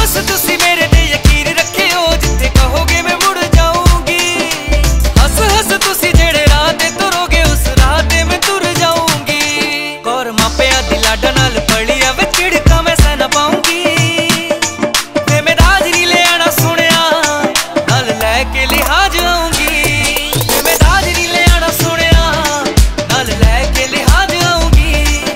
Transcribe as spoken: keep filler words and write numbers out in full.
बस तुसी मेरे ते यकीन रखियो, जिथे कहोगे मैं मुड़ जाऊंगी। हस हस तुसी जेड़े राह ते तुरोगे, उस राह ते मैं तुर जाऊंगी। कौर मापिया दी लाडा नाल पली आ वे झिड़का मैं सह ना पाऊंगी। वे मैं दाज नहीं ले आना सुनिया, नाल लैके लिहाज आऊंगी। वे मैं दाज नहीं ले आना सुनिया, नाल लैके लिहाज आऊंगी।